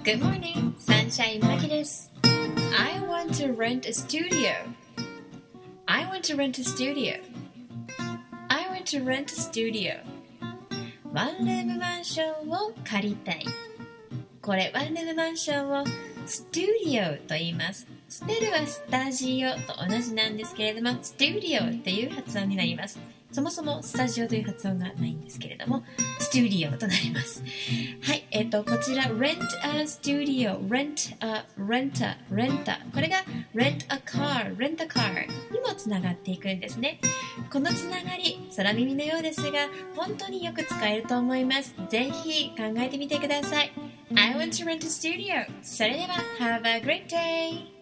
Good morning, Sunshine Maki です。I want to rent a studio. I want to rent a studio. I want to rent a studio. ワンルームマンションを借りたい。これ、ワンルームマンションをスタジオと言います。スペルはスタジオと同じなんですけれども、スタジオという発音になります。そもそもスタジオという発音がないんですけれども、スタジオとなります。はい、こちら rent a studio, rent a renter, renter これが rent a car, rent a car にもつながっていくんですね。このつながり、空耳のようですが、本当によく使えると思います。ぜひ考えてみてください。I want to rent a studio. それでは Have a great day!